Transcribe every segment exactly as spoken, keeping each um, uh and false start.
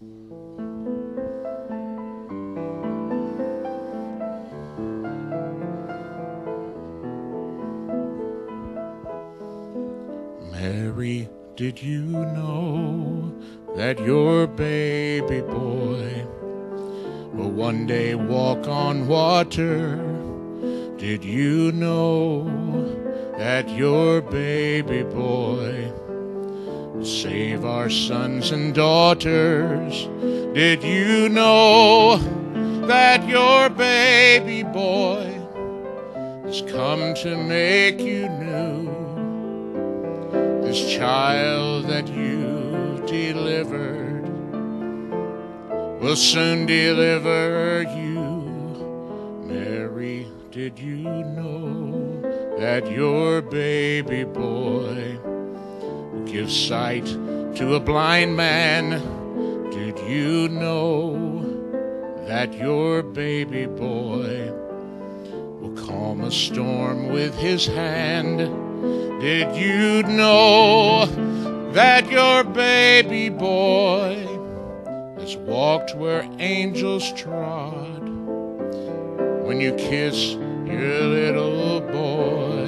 Mary, did you know that your baby boy will one day walk on water? Did you know that your baby boy will save our sons and daughters? Did you know that your baby boy has come to make you new? This child that you delivered will soon deliver you. Mary, did you know that your baby boy will give sight to a blind man? Did you know that your baby boy will calm a storm with his hand? Did you know that your baby boy has walked where angels trod? When you kiss your little boy,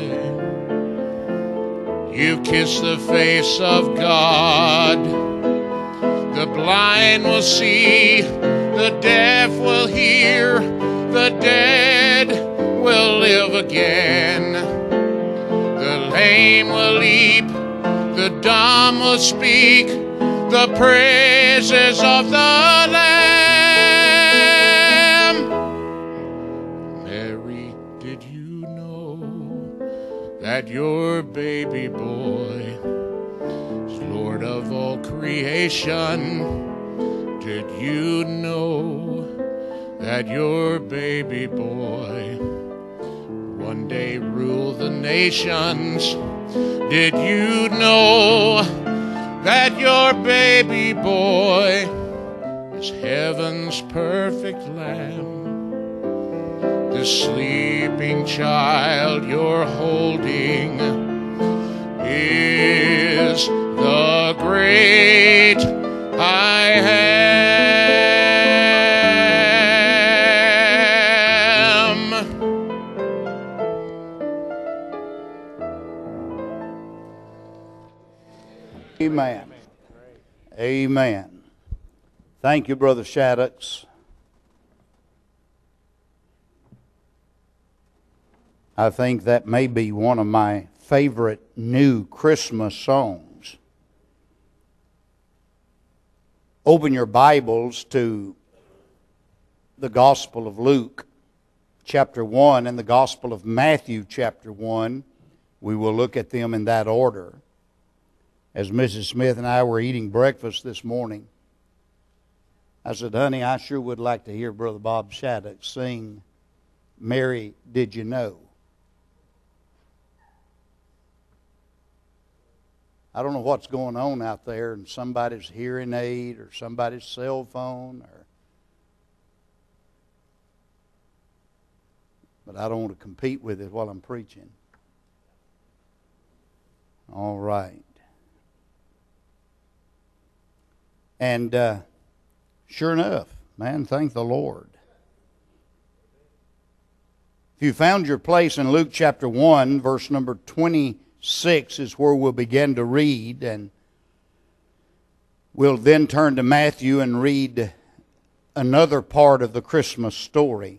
you kiss the face of God. The blind will see, the deaf will hear, the dead will live again. The lame will leap, the dumb will speak, the praises of the Lamb. Mary, did you know that your baby boy is Lord of all creation? Did you know that your baby boy one day rule the nations? Did you know that your baby boy is heaven's perfect lamb? The sleeping child you're holding is the great I am. Amen. Amen. Thank you, Brother Shaddux. I think that may be one of my favorite new Christmas songs. Open your Bibles to the Gospel of Luke, chapter one, and the Gospel of Matthew, chapter one. We will look at them in that order. As Missus Smith and I were eating breakfast this morning, I said, honey, I sure would like to hear Brother Bob Shattuck sing, Mary, Did You Know? I don't know what's going on out there in somebody's hearing aid or somebody's cell phone, or, but I don't want to compete with it while I'm preaching. All right. And uh, sure enough, man, thank the Lord. If you found your place in Luke chapter one, verse number twenty-six is where we'll begin to read. And we'll then turn to Matthew and read another part of the Christmas story.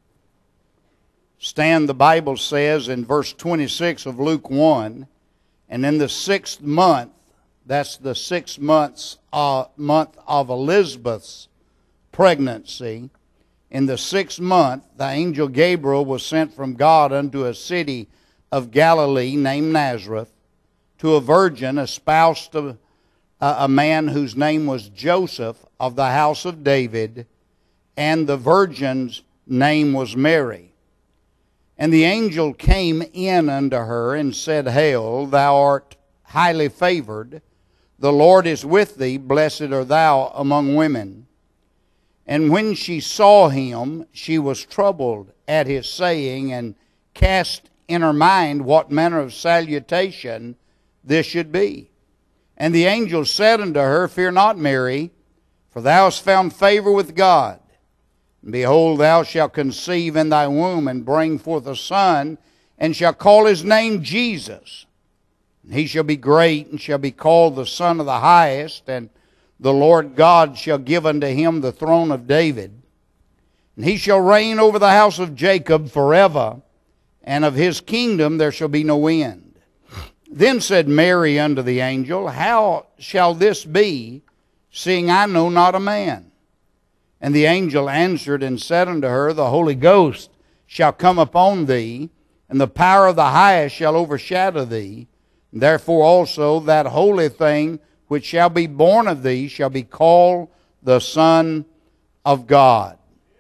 Stan, the Bible says in verse twenty-six of Luke one, and in the sixth month, that's the sixth months, uh, month of Elizabeth's pregnancy. In the sixth month, the angel Gabriel was sent from God unto a city of Galilee named Nazareth, to a virgin espoused to a, a man whose name was Joseph, of the house of David, and the virgin's name was Mary. And the angel came in unto her and said, Hail, thou art highly favored. The Lord is with thee, blessed art thou among women. And when she saw him, she was troubled at his saying, and cast in her mind what manner of salutation this should be. And the angel said unto her, Fear not, Mary, For thou hast found favor with God. And behold, thou shalt conceive in thy womb, and bring forth a son, and shall call his name Jesus. And he shall be great, and shall be called the Son of the Highest, and the Lord God shall give unto him the throne of David. And he shall reign over the house of Jacob forever, and of his kingdom there shall be no end. Then said Mary unto the angel, How shall this be, seeing I know not a man? And the angel answered and said unto her, The Holy Ghost shall come upon thee, and the power of the highest shall overshadow thee. Therefore also that holy thing which shall be born of thee shall be called the Son of God.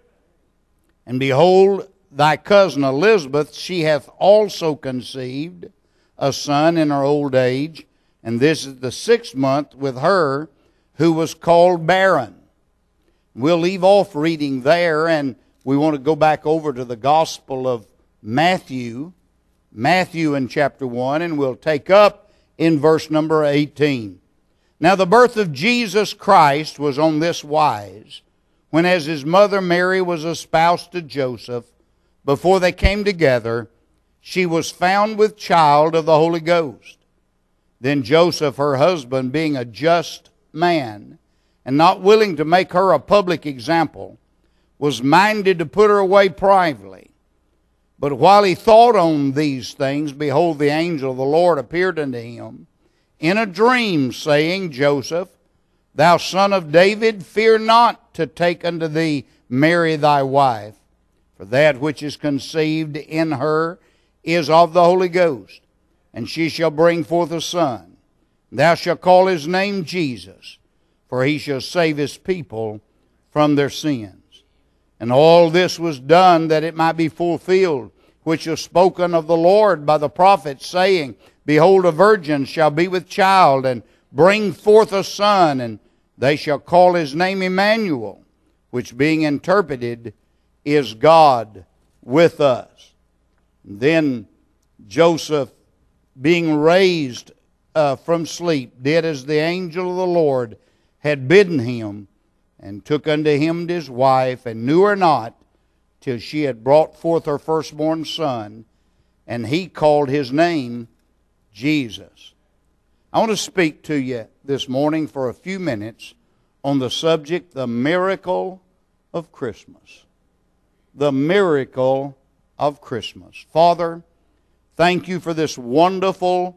And behold, thy cousin Elizabeth, she hath also conceived a son in her old age, and this is the sixth month with her who was called barren. We'll leave off reading there, and we want to go back over to the Gospel of Matthew, Matthew in chapter one, and we'll take up in verse number eighteen. Now the birth of Jesus Christ was on this wise, when as his mother Mary was espoused to Joseph, before they came together, she was found with child of the Holy Ghost. Then Joseph, her husband, being a just man, and not willing to make her a public example, was minded to put her away privately. But while he thought on these things, behold, the angel of the Lord appeared unto him in a dream, saying, Joseph, thou son of David, fear not to take unto thee Mary thy wife, for that which is conceived in her is of the Holy Ghost, and she shall bring forth a son. Thou shalt call his name Jesus, for he shall save his people from their sins. And all this was done that it might be fulfilled, which was spoken of the Lord by the prophet, saying, Behold, a virgin shall be with child, and bring forth a son, and they shall call his name Emmanuel, which being interpreted is God with us. And then Joseph, being raised uh, from sleep, did as the angel of the Lord had bidden him, and took unto him his wife, and knew her not, till she had brought forth her firstborn son, and he called his name Jesus. I want to speak to you this morning for a few minutes on the subject, the miracle of Christmas. The miracle of Christmas. Father, thank you for this wonderful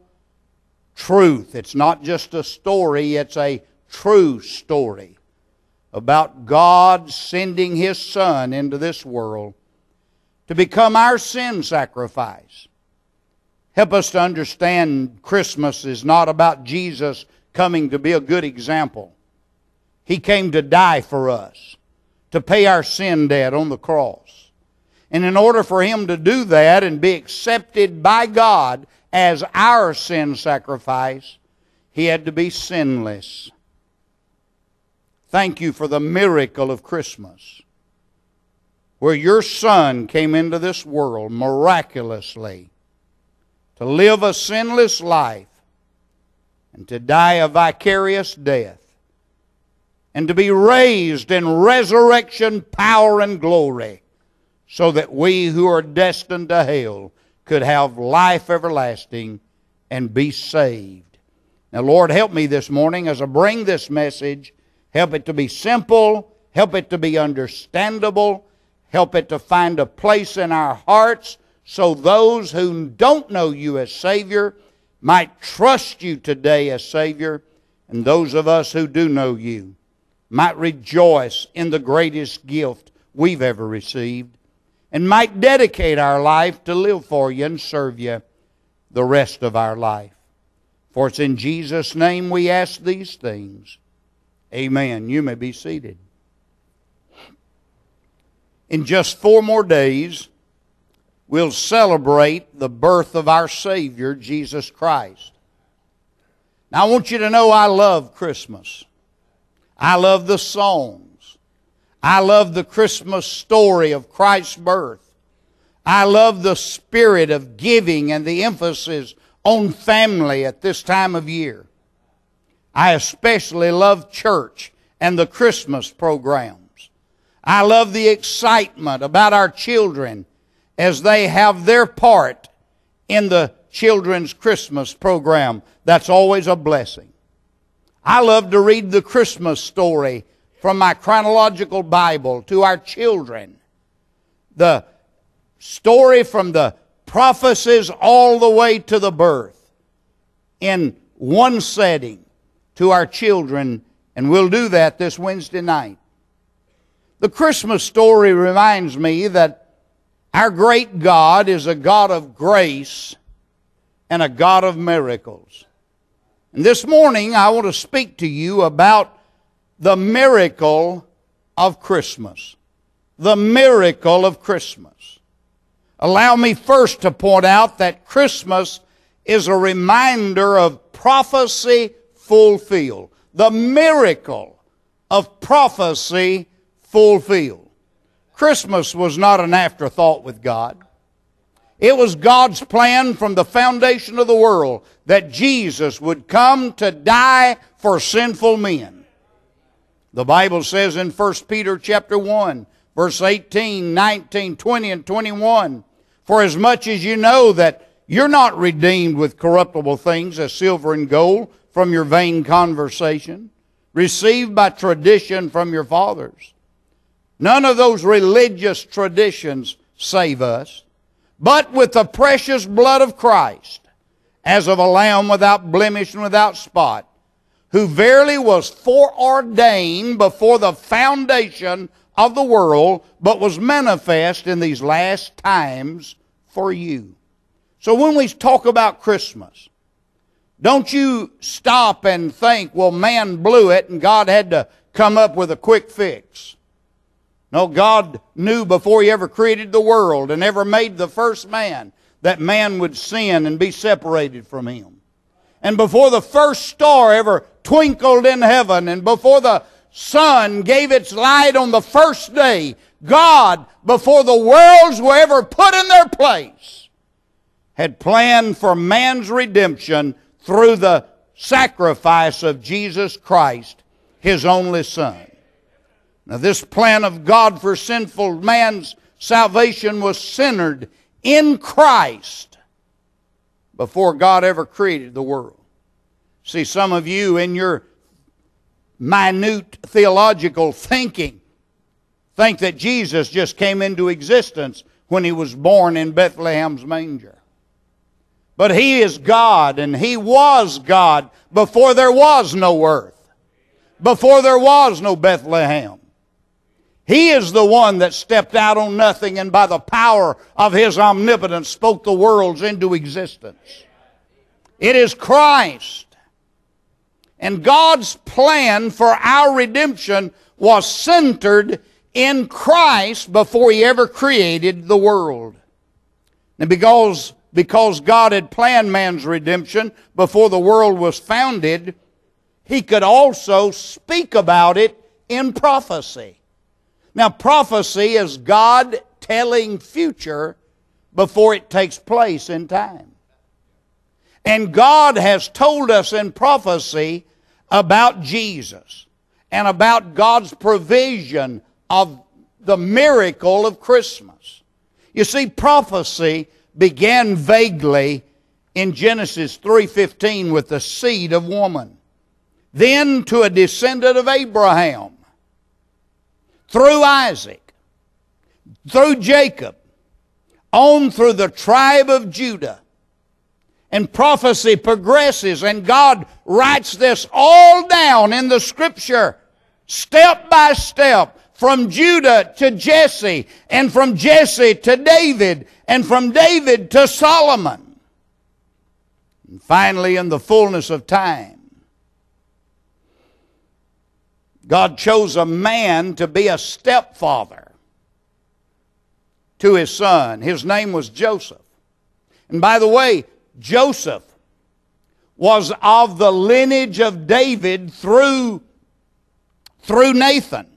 truth. It's not just a story, it's a true story about God sending his Son into this world to become our sin sacrifice. Help us to understand Christmas is not about Jesus coming to be a good example. He came to die for us, to pay our sin debt on the cross. And in order for him to do that and be accepted by God as our sin sacrifice, he had to be sinless. Thank you for the miracle of Christmas, where your Son came into this world miraculously to live a sinless life and to die a vicarious death and to be raised in resurrection power and glory, so that we who are destined to hell could have life everlasting and be saved. Now, Lord, help me this morning as I bring this message. Help it to be simple. Help it to be understandable. Help it to find a place in our hearts so those who don't know you as Savior might trust you today as Savior, and those of us who do know you might rejoice in the greatest gift we've ever received, and might dedicate our life to live for you and serve you the rest of our life. For it's in Jesus' name we ask these things. Amen. You may be seated. In just four more days, we'll celebrate the birth of our Savior, Jesus Christ. Now, I want you to know I love Christmas. I love the songs. I love the Christmas story of Christ's birth. I love the spirit of giving and the emphasis on family at this time of year. I especially love church and the Christmas programs. I love the excitement about our children as they have their part in the children's Christmas program. That's always a blessing. I love to read the Christmas story from my chronological Bible to our children. The story from the prophecies all the way to the birth in one setting to our children, and we'll do that this Wednesday night. The Christmas story reminds me that our great God is a God of grace and a God of miracles. And this morning I want to speak to you about the miracle of Christmas. The miracle of Christmas. Allow me first to point out that Christmas is a reminder of prophecy fulfilled. The miracle of prophecy fulfilled. Christmas was not an afterthought with God. It was God's plan from the foundation of the world that Jesus would come to die for sinful men. The Bible says in First Peter chapter one, verse eighteen, nineteen, twenty, and twenty-one, "For as much as you know that you're not redeemed with corruptible things as silver and gold from your vain conversation, received by tradition from your fathers." None of those religious traditions save us, but with the precious blood of Christ, as of a lamb without blemish and without spot, who verily was foreordained before the foundation of the world, but was manifest in these last times for you. So when we talk about Christmas, don't you stop and think, well, man blew it and God had to come up with a quick fix. No, God knew before He ever created the world and ever made the first man that man would sin and be separated from Him. And before the first star ever twinkled in heaven and before the sun gave its light on the first day, God, before the worlds were ever put in their place, had planned for man's redemption through the sacrifice of Jesus Christ, His only Son. Now, this plan of God for sinful man's salvation was centered in Christ before God ever created the world. See, some of you in your minute theological thinking think that Jesus just came into existence when He was born in Bethlehem's manger. But He is God, and He was God before there was no earth, before there was no Bethlehem. He is the one that stepped out on nothing and by the power of His omnipotence spoke the worlds into existence. It is Christ. And God's plan for our redemption was centered in Christ before He ever created the world. And because, because God had planned man's redemption before the world was founded, He could also speak about it in prophecy. Now, prophecy is God telling future before it takes place in time. And God has told us in prophecy about Jesus and about God's provision of the miracle of Christmas. You see, prophecy began vaguely in Genesis three fifteen with the seed of woman. Then to a descendant of Abraham, through Isaac, through Jacob, on through the tribe of Judah. And prophecy progresses, and God writes this all down in the Scripture, step by step, from Judah to Jesse, and from Jesse to David, and from David to Solomon. And finally, in the fullness of time, God chose a man to be a stepfather to his son. His name was Joseph. And by the way, Joseph was of the lineage of David through, through Nathan,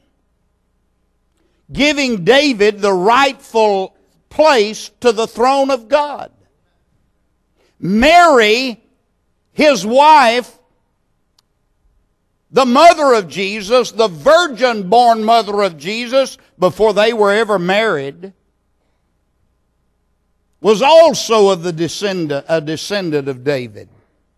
giving David the rightful place to the throne of God. Mary, his wife, the mother of Jesus, the virgin-born mother of Jesus, before they were ever married, was also of the descendant, a descendant of David.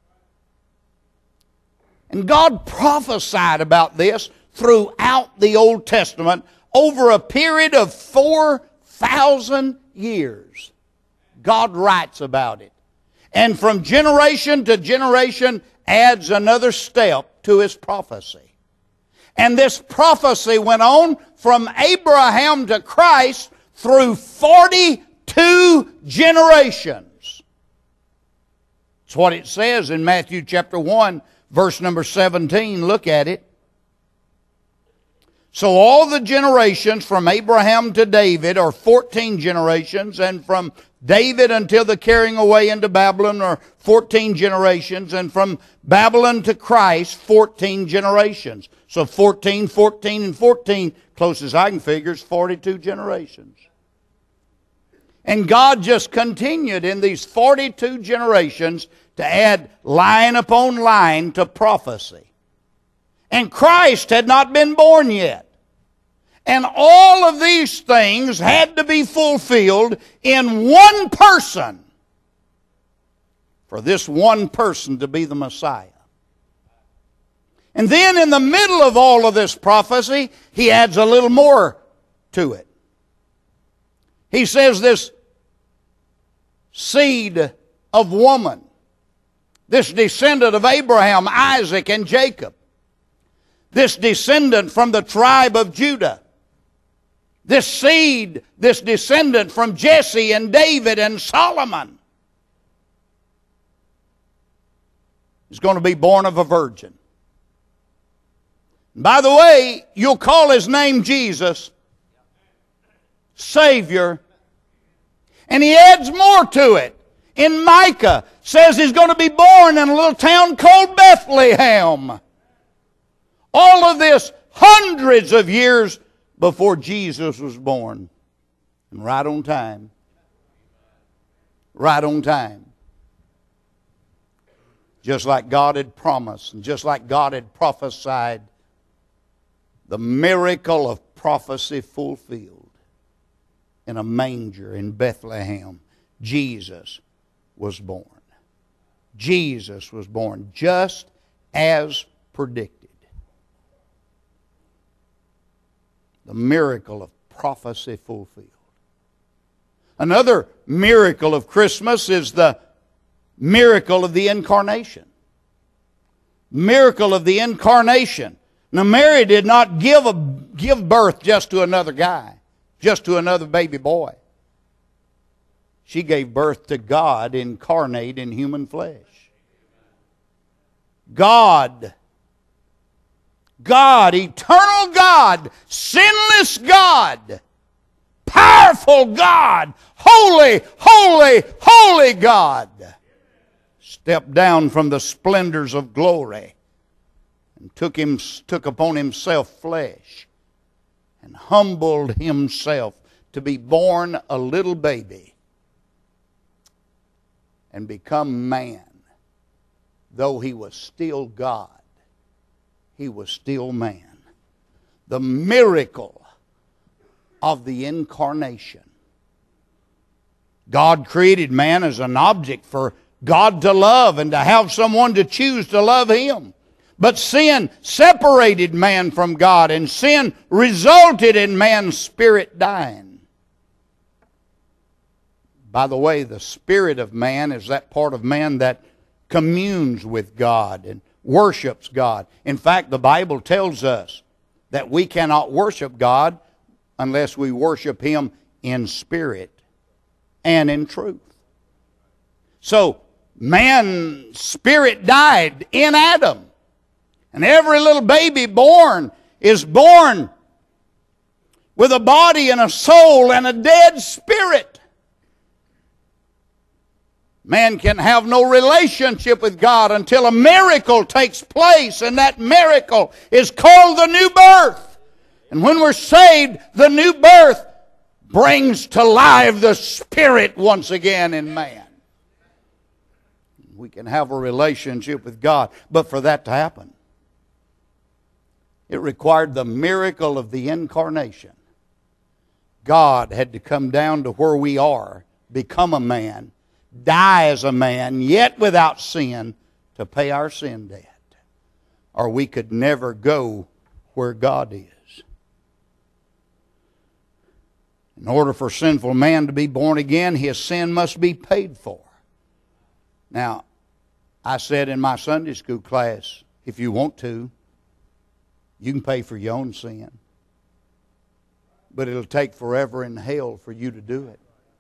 And God prophesied about this throughout the Old Testament over a period of four thousand years. God writes about it. And from generation to generation adds another step to His prophecy. And this prophecy went on from Abraham to Christ through forty-two generations. That's what it says in Matthew chapter one, verse number seventeen. Look at it. So all the generations from Abraham to David are fourteen generations, and from David until the carrying away into Babylon are fourteen generations, and from Babylon to Christ, fourteen generations. So fourteen, fourteen, and fourteen, close as I can figure, is forty-two generations. And God just continued in these forty-two generations to add line upon line to prophecy. And Christ had not been born yet. And all of these things had to be fulfilled in one person, for this one person to be the Messiah. And then in the middle of all of this prophecy, He adds a little more to it. He says this seed of woman, this descendant of Abraham, Isaac, and Jacob, this descendant from the tribe of Judah, this seed, this descendant from Jesse and David and Solomon, is going to be born of a virgin. By the way, you'll call His name Jesus, Savior, and He adds more to it. In Micah, says He's going to be born in a little town called Bethlehem. All of this hundreds of years before Jesus was born. And right on time. Right on time. Just like God had promised, and just like God had prophesied, the miracle of prophecy fulfilled in a manger in Bethlehem. Jesus was born. Jesus was born just as predicted. The miracle of prophecy fulfilled. Another miracle of Christmas is the miracle of the incarnation. Miracle of the incarnation. Now, Mary did not give a, give birth just to another guy, just to another baby boy. She gave birth to God incarnate in human flesh. God, God, eternal God, sinless God, powerful God, holy, holy, holy God, stepped down from the splendors of glory and took him, took upon Himself flesh and humbled Himself to be born a little baby and become man. Though He was still God, He was still man. The miracle of the incarnation. God created man as an object for God to love and to have someone to choose to love Him. But sin separated man from God, and sin resulted in man's spirit dying. By the way, the spirit of man is that part of man that communes with God and worships God. In fact, the Bible tells us that we cannot worship God unless we worship Him in spirit and in truth. So, man's spirit died in Adam. And every little baby born is born with a body and a soul and a dead spirit. Man can have no relationship with God until a miracle takes place, and that miracle is called the new birth. And when we're saved, the new birth brings to life the Spirit once again in man. We can have a relationship with God, but for that to happen, It required the miracle of the incarnation. God had to come down to where we are, become a man, die as a man, yet without sin, to pay our sin debt. Or we could never go where God is. In order for sinful man to be born again, his sin must be paid for. Now, I said in my Sunday school class, if you want to, you can pay for your own sin. But it'll take forever in hell for you to do it.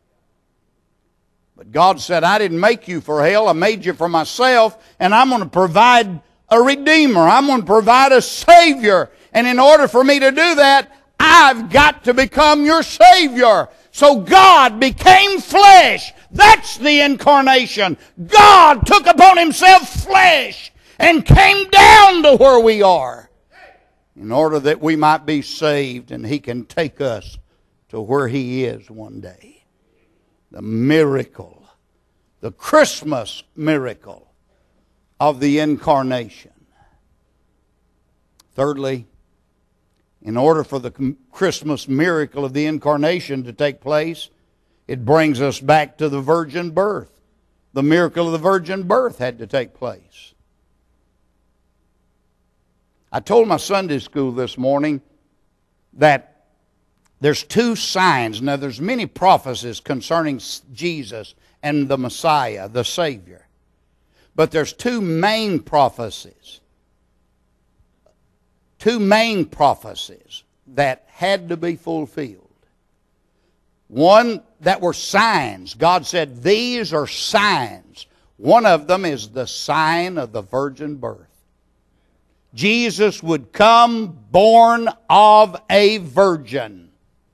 But God said, I didn't make you for hell. I made you for myself, and I'm going to provide a Redeemer. I'm going to provide a Savior. And in order for me to do that, I've got to become your Savior. So God became flesh. That's the incarnation. God took upon Himself flesh and came down to where we are in order that we might be saved and He can take us to where He is one day. The miracle, the Christmas miracle of the incarnation. Thirdly, in order for the Christmas miracle of the incarnation to take place, it brings us back to the virgin birth. The miracle of the virgin birth had to take place. I told my Sunday school this morning that there's two signs. Now, there's many prophecies concerning Jesus and the Messiah, the Savior. But there's two main prophecies. Two main prophecies that had to be fulfilled. One that were signs. God said, these are signs. One of them is the sign of the virgin birth. Jesus would come born of a virgin.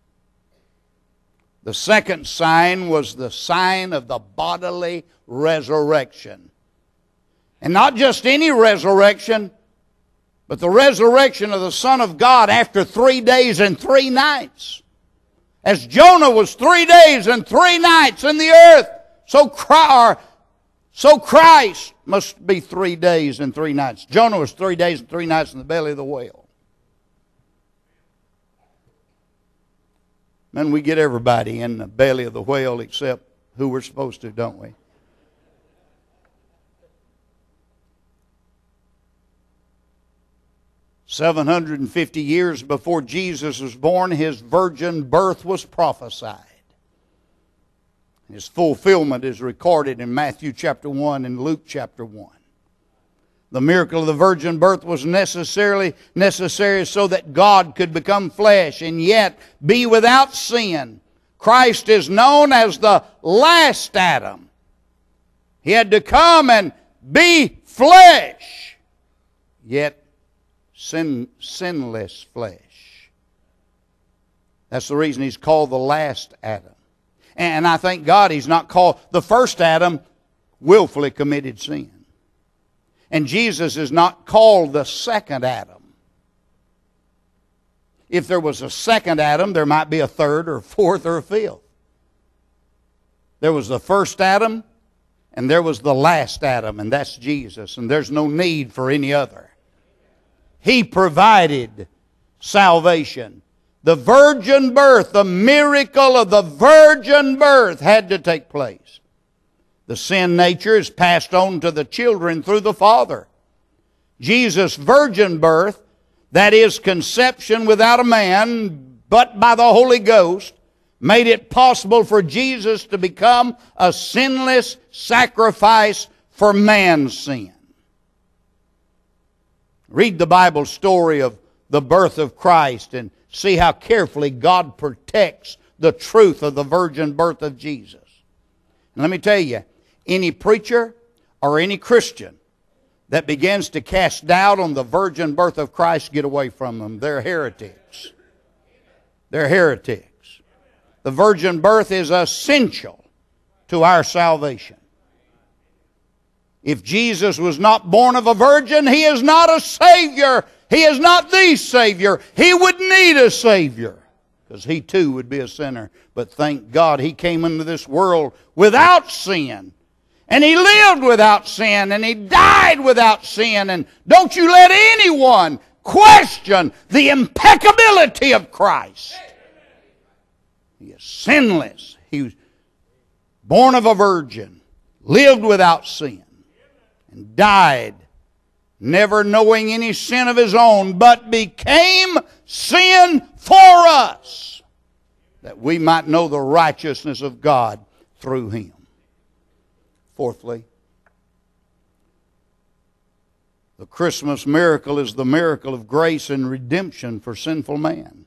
The second sign was the sign of the bodily resurrection. And not just any resurrection, but the resurrection of the Son of God after three days and three nights. As Jonah was three days and three nights in the earth, so Christ, so Christ must be three days and three nights. Jonah was three days and three nights in the belly of the whale. Then we get everybody in the belly of the whale except who we're supposed to, don't we? seven hundred fifty years before Jesus was born, His virgin birth was prophesied. His fulfillment is recorded in Matthew chapter one and Luke chapter one. The miracle of the virgin birth was necessarily necessary so that God could become flesh and yet be without sin. Christ is known as the last Adam. He had to come and be flesh, yet sin, sinless flesh. That's the reason He's called the last Adam. And I thank God He's not called the first Adam, willfully committed sin. And Jesus is not called the second Adam. If there was a second Adam, there might be a third or a fourth or a fifth. There was the first Adam, and there was the last Adam, and that's Jesus. And there's no need for any other. He provided salvation. The virgin birth, the miracle of the virgin birth had to take place. The sin nature is passed on to the children through the Father. Jesus' virgin birth, that is conception without a man, but by the Holy Ghost, made it possible for Jesus to become a sinless sacrifice for man's sin. Read the Bible story of the birth of Christ and see how carefully God protects the truth of the virgin birth of Jesus. And let me tell you, any preacher or any Christian that begins to cast doubt on the virgin birth of Christ, get away from them. They're heretics. They're heretics. The virgin birth is essential to our salvation. If Jesus was not born of a virgin, He is not a Savior. He is not the Savior. He would need a Savior, because He too would be a sinner. But thank God He came into this world without sin. And He lived without sin. And He died without sin. And don't you let anyone question the impeccability of Christ. He is sinless. He was born of a virgin, lived without sin, and died, never knowing any sin of His own, but became sin for us, that we might know the righteousness of God through Him. Fourthly, the Christmas miracle is the miracle of grace and redemption for sinful man.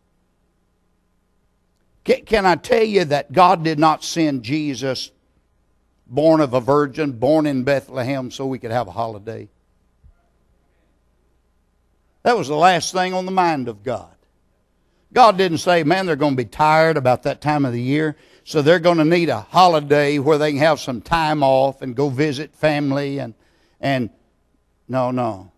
Can I tell you that God did not send Jesus, born of a virgin, born in Bethlehem, so we could have a holiday? That was the last thing on the mind of God. God didn't say, man, they're going to be tired about that time of the year, so they're going to need a holiday where they can have some time off and go visit family. and and No, no.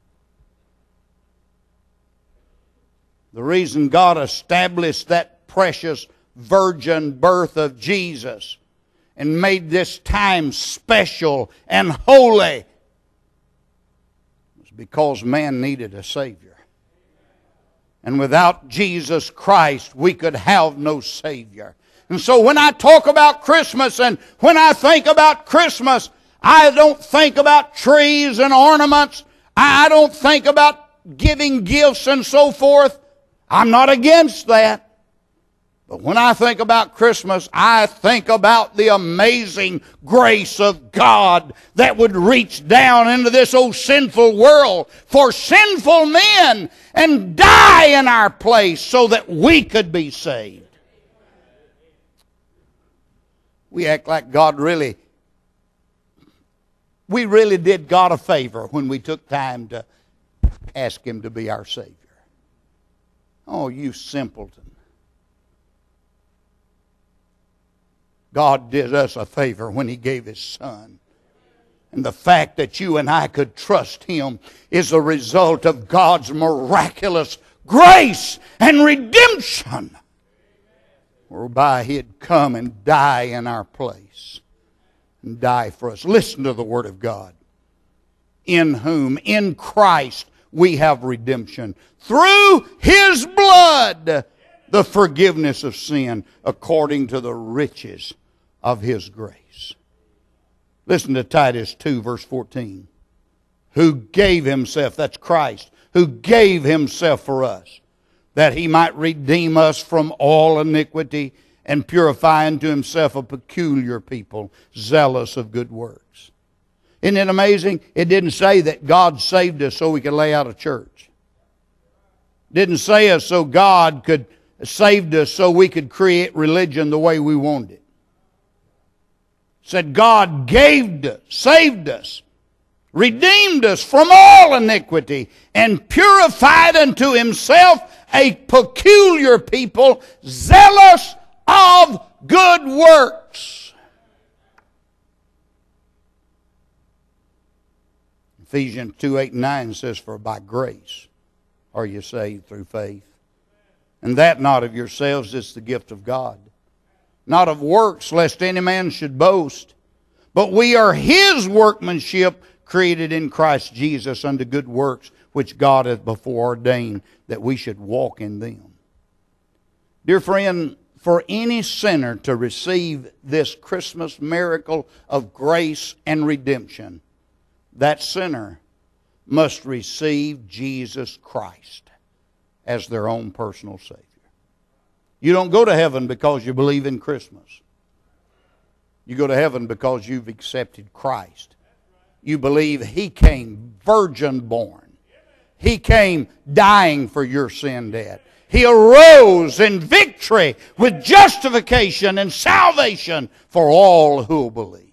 The reason God established that precious virgin birth of Jesus and made this time special and holy was because man needed a Savior. And without Jesus Christ, we could have no Savior. And so when I talk about Christmas and when I think about Christmas, I don't think about trees and ornaments. I don't think about giving gifts and so forth. I'm not against that. But when I think about Christmas, I think about the amazing grace of God that would reach down into this old sinful world for sinful men and die in our place so that we could be saved. We act like God really, we really did God a favor when we took time to ask Him to be our Savior. Oh, you simpleton. God did us a favor when He gave His Son. And the fact that you and I could trust Him is a result of God's miraculous grace and redemption, whereby He'd come and die in our place and die for us. Listen to the Word of God. In whom, in Christ, we have redemption through His blood, the forgiveness of sin according to the riches of His grace. Listen to Titus two, verse fourteen. Who gave Himself, that's Christ, who gave Himself for us, that He might redeem us from all iniquity and purify unto Himself a peculiar people, zealous of good works. Isn't it amazing? It didn't say that God saved us so we could lay out a church. It didn't say us so God could saved us so we could create religion the way we wanted it. It said God gave us, saved us, redeemed us from all iniquity, and purified unto Himself a peculiar people, zealous of good works. Ephesians two, eight and nine says, for by grace are you saved through faith. And that not of yourselves is the gift of God. Not of works, lest any man should boast. But we are His workmanship, created in Christ Jesus unto good works, which God hath before ordained that we should walk in them. Dear friend, for any sinner to receive this Christmas miracle of grace and redemption, that sinner must receive Jesus Christ as their own personal Savior. You don't go to heaven because you believe in Christmas. You go to heaven because you've accepted Christ. You believe He came virgin born. He came dying for your sin debt. He arose in victory with justification and salvation for all who will believe.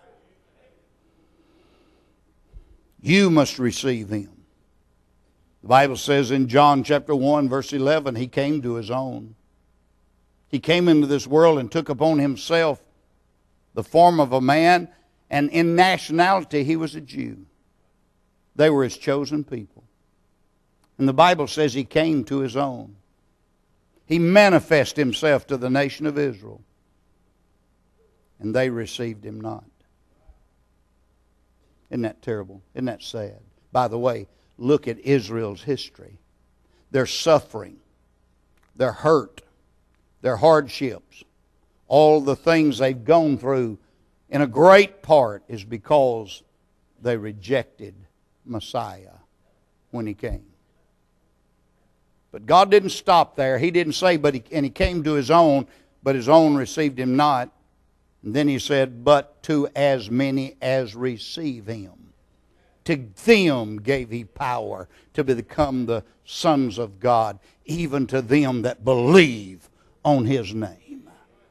You must receive Him. The Bible says in John chapter one, verse eleven, He came to His own. He came into this world and took upon Himself the form of a man, and in nationality He was a Jew. They were His chosen people. And the Bible says He came to His own. He manifested Himself to the nation of Israel, and they received Him not. Isn't that terrible? Isn't that sad? By the way, look at Israel's history. Their suffering, their hurt, their hardships, all the things they've gone through, in a great part is because they rejected Messiah when He came. But God didn't stop there. He didn't say, but he, and He came to His own, but His own received Him not. And then He said, but to as many as receive Him, to them gave He power to become the sons of God, even to them that believe on His name.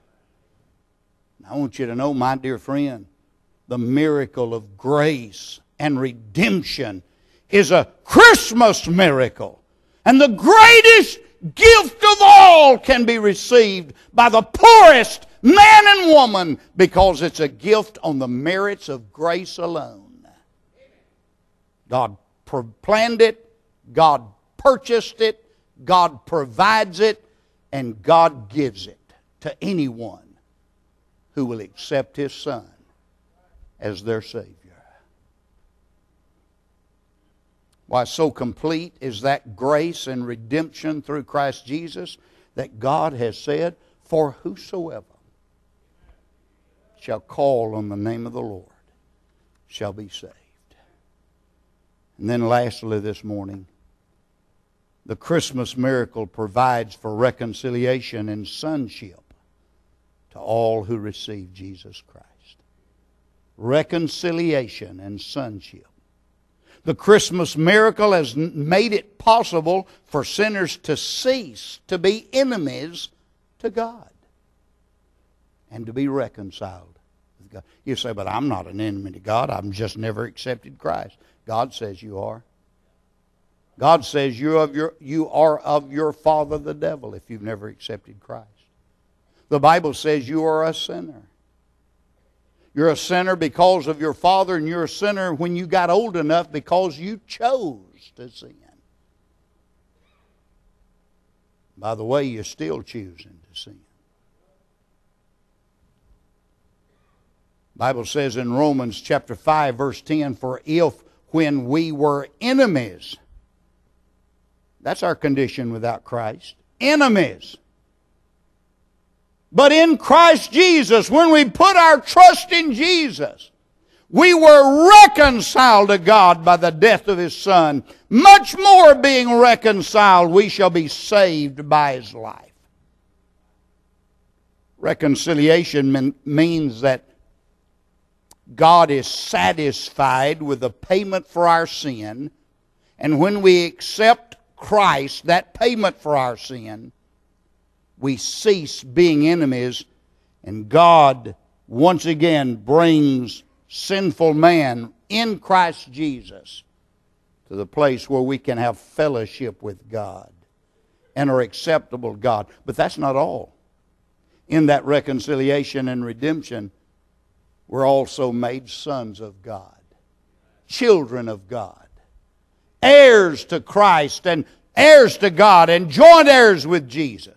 I want you to know, my dear friend, the miracle of grace and redemption is a Christmas miracle. And the greatest gift of all can be received by the poorest man and woman, because it's a gift on the merits of grace alone. God planned it, God purchased it, God provides it, and God gives it to anyone who will accept His Son as their Savior. Why, so complete is that grace and redemption through Christ Jesus that God has said, for whosoever shall call on the name of the Lord shall be saved. And then lastly this morning, the Christmas miracle provides for reconciliation and sonship to all who receive Jesus Christ. Reconciliation and sonship. The Christmas miracle has made it possible for sinners to cease to be enemies to God and to be reconciled with God. You say, but I'm not an enemy to God. I've just never accepted Christ. God says you are. God says you, of your, you are of your father the devil if you've never accepted Christ. The Bible says you are a sinner. You're a sinner because of your father, and you're a sinner when you got old enough because you chose to sin. By the way, you're still choosing to sin. The Bible says in Romans chapter five, verse ten, for if when we were enemies, that's our condition without Christ, enemies. But in Christ Jesus, when we put our trust in Jesus, we were reconciled to God by the death of His Son. Much more being reconciled, we shall be saved by His life. Reconciliation means that God is satisfied with the payment for our sin, and when we accept Christ, that payment for our sin, we cease being enemies, and God once again brings sinful man in Christ Jesus to the place where we can have fellowship with God and are acceptable to God. But that's not all. In that reconciliation and redemption, we're also made sons of God, children of God, heirs to Christ and heirs to God, and joint heirs with Jesus.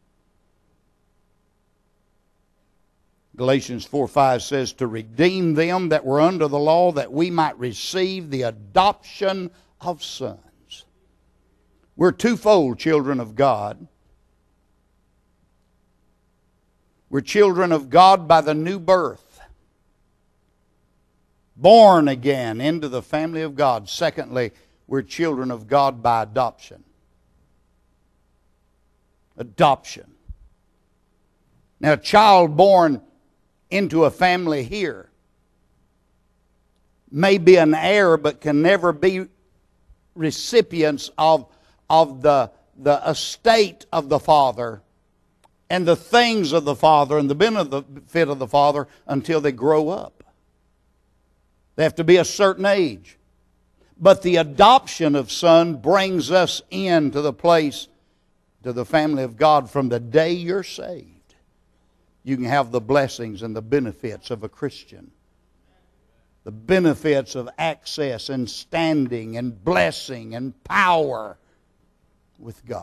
Galatians four five says, to redeem them that were under the law, that we might receive the adoption of sons. We're twofold children of God. We're children of God by the new birth, born again into the family of God. Secondly, we're children of God by adoption. Adoption. Now, a child born into a family here may be an heir, but can never be recipients of, of the, the estate of the father and the things of the father and the benefit of the father until they grow up. They have to be a certain age. But the adoption of son brings us into the place, to the family of God from the day you're saved. You can have the blessings and the benefits of a Christian. The benefits of access and standing and blessing and power with God.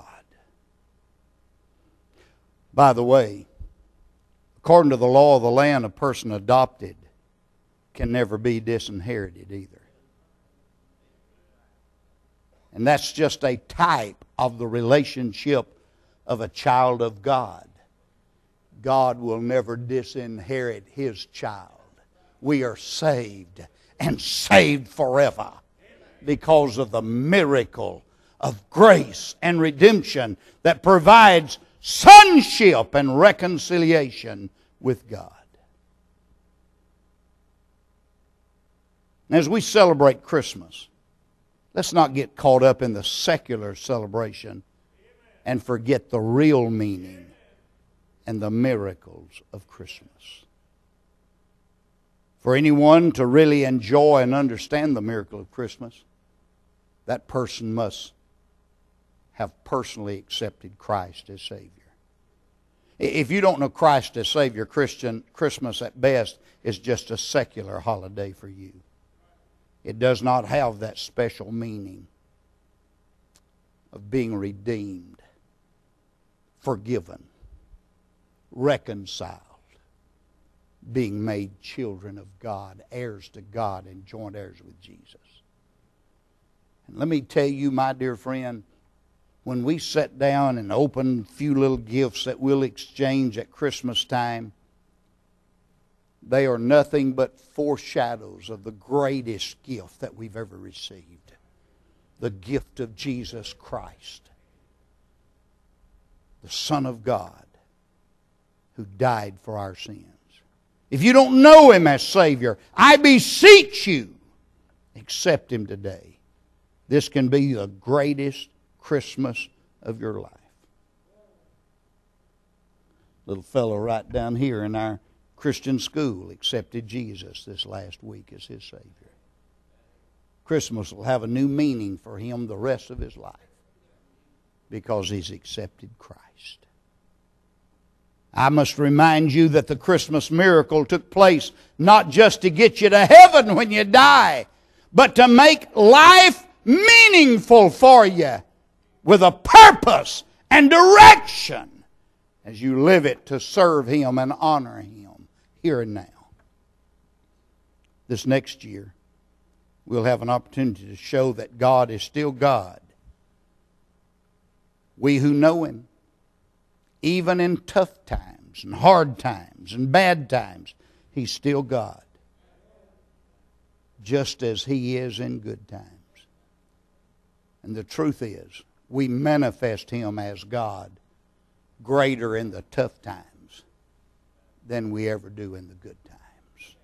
By the way, according to the law of the land, a person adopted can never be disinherited either. And that's just a type of the relationship of a child of God. God will never disinherit His child. We are saved and saved forever because of the miracle of grace and redemption that provides sonship and reconciliation with God. As we celebrate Christmas, let's not get caught up in the secular celebration and forget the real meaning and the miracles of Christmas. For anyone to really enjoy and understand the miracle of Christmas, that person must have personally accepted Christ as Savior. If you don't know Christ as Savior, Christian, Christmas at best is just a secular holiday for you. It does not have that special meaning of being redeemed, forgiven, reconciled, being made children of God, heirs to God, and joint heirs with Jesus. And let me tell you, my dear friend, when we sit down and open a few little gifts that we'll exchange at Christmas time, they are nothing but foreshadows of the greatest gift that we've ever received. The gift of Jesus Christ, the Son of God, who died for our sins. If you don't know Him as Savior, I beseech you, accept Him today. This can be the greatest Christmas of your life. Little fellow right down here in our Christian school accepted Jesus this last week as his Savior. Christmas will have a new meaning for him the rest of his life because he's accepted Christ. I must remind you that the Christmas miracle took place not just to get you to heaven when you die, but to make life meaningful for you with a purpose and direction as you live it to serve Him and honor Him here and now. This next year, we'll have an opportunity to show that God is still God. We who know Him, even in tough times and hard times and bad times, He's still God, just as He is in good times. And the truth is, we manifest Him as God greater in the tough times than we ever do in the good times.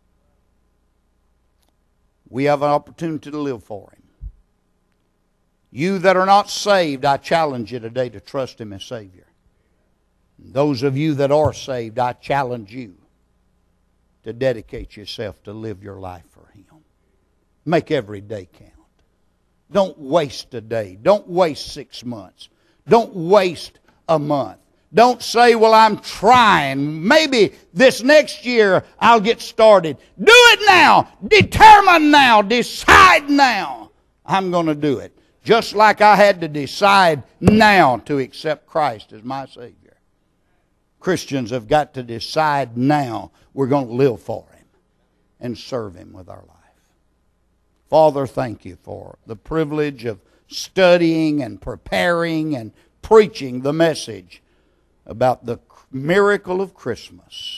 We have an opportunity to live for Him. You that are not saved, I challenge you today to trust Him as Savior. And those of you that are saved, I challenge you to dedicate yourself to live your life for Him. Make every day count. Don't waste a day. Don't waste six months. Don't waste a month. Don't say, well, I'm trying. Maybe this next year I'll get started. Do it now. Determine now. Decide now. I'm going to do it. Just like I had to decide now to accept Christ as my Savior. Christians have got to decide now we're going to live for Him and serve Him with our life. Father, thank You for the privilege of studying and preparing and preaching the message about the miracle of Christmas.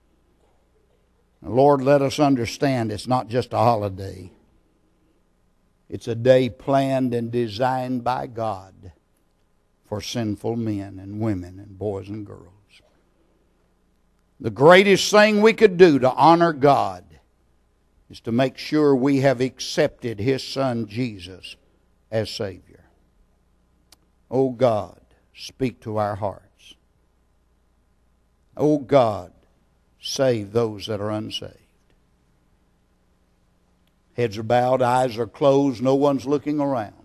Lord, let us understand it's not just a holiday. It's a day planned and designed by God for sinful men and women and boys and girls. The greatest thing we could do to honor God is to make sure we have accepted His Son Jesus as Savior. Oh God, speak to our hearts. Oh God, save those that are unsaved. Heads are bowed, eyes are closed, no one's looking around.